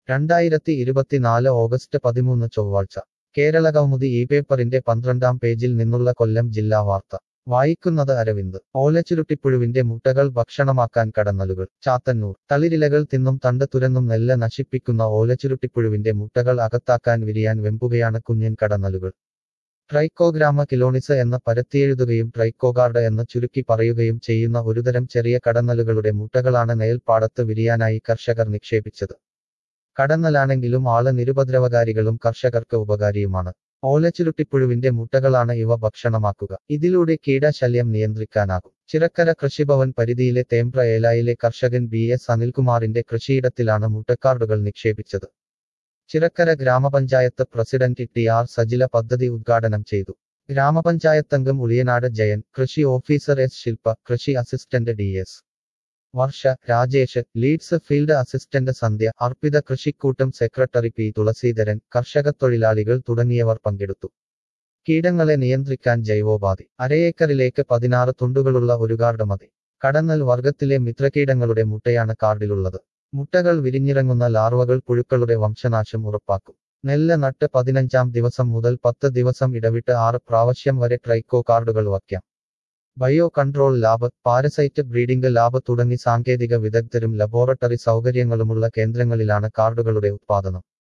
2024 August 13 ചൊവ്വാഴ്ച കേരളകൗമുദി ഈ പേപ്പറിന്റെ 12-ാം പേജിൽ നിന്നുള്ള കൊല്ലം ജില്ലാ വാർത്ത വായിക്കുന്നത് അരവിന്ദ്. ഓലച്ചുരുട്ടിപ്പുഴുവിന്റെ മുട്ടകൾ ഭക്ഷണമാക്കാൻ കടന്നലുകൾ. ചാത്തന്നൂർ. തളിരിലകൾ തിന്നും തണ്ട് തുരന്നും നെല്ല് നശിപ്പിക്കുന്ന ഓലച്ചുരുട്ടിപ്പുഴുവിന്റെ മുട്ടകൾ അകത്താക്കാൻ വിരിയാൻ വെമ്പുകയാണ് കുഞ്ഞൻ കടന്നലുകൾ. ട്രൈക്കോഗ്രാമ കിലോണിസ് എന്ന് പരത്തിയെഴുതുകയും ട്രൈക്കോഗാർഡ് എന്ന് ചുരുക്കി പറയുകയും ചെയ്യുന്ന ഒരുതരം ചെറിയ കടന്നലുകളുടെ മുട്ടകളാണ് നെൽപ്പാടത്ത് വിരിയാനായി കർഷകർ നിക്ഷേപിച്ചത്. കടന്നലാണെങ്കിലും ആള് നിരുപദ്രവകാരികളും കർഷകർക്ക് ഉപകാരിയുമാണ്. ഓലച്ചുരുട്ടിപ്പുഴുവിന്റെ മുട്ടകളാണ് ഇവ ഭക്ഷണമാക്കുക. ഇതിലൂടെ കീടശല്യം നിയന്ത്രിക്കാനാകും. ചിറക്കര കൃഷിഭവൻ പരിധിയിലെ തേമ്പ്ര ഏലായിലെ കർഷകൻ BS അനിൽകുമാറിന്റെ കൃഷിയിടത്തിലാണ് മുട്ടക്കാർഡുകൾ നിക്ഷേപിച്ചത്. ചിറക്കര ഗ്രാമപഞ്ചായത്ത് പ്രസിഡന്റ് TR സജില പദ്ധതി ഉദ്ഘാടനം ചെയ്തു. ഗ്രാമപഞ്ചായത്തംഗം ഉളിയനാട് ജയൻ, കൃഷി ഓഫീസർ S ശില്പ, കൃഷി assistant DS Varsha, Rajesh, leads field assistant Sandhya, Arpitha, കൃഷിക്കൂട്ടം സെക്രട്ടറി P തുളസീധരൻ, കർഷകത്തൊഴിലാളികൾ തുടങ്ങിയവർ പങ്കെടുത്തു. കീടങ്ങളെ നിയന്ത്രിക്കാൻ ജൈവോപാധി. അരയേക്കറിലേക്ക് 16 തുണ്ടുകളുള്ള ഒരു കാർഡ് മതി. കടന്നൽ വർഗത്തിലെ മിത്രകീടങ്ങളുടെ മുട്ടയാണ് കാർഡിലുള്ളത്. മുട്ടകൾ വിരിഞ്ഞിറങ്ങുന്ന ലാർവകൾ പുഴുക്കളുടെ വംശനാശം ഉറപ്പാക്കും. നെല്ല് നട്ട് 15-ാം ദിവസം മുതൽ 10 ദിവസം ഇടവിട്ട് 6 പ്രാവശ്യം വരെ ട്രൈക്കോ കാർഡുകൾ വയ്ക്കാം. Bio control lab, parasite breeding lab തുടങ്ങി സാങ്കേതിക വിദഗ്ധരും ലബോറട്ടറി സൗകര്യങ്ങളുമുള്ള കേന്ദ്രങ്ങളിലാണ് കാർഡുകളുടെ ഉത്പാദനം.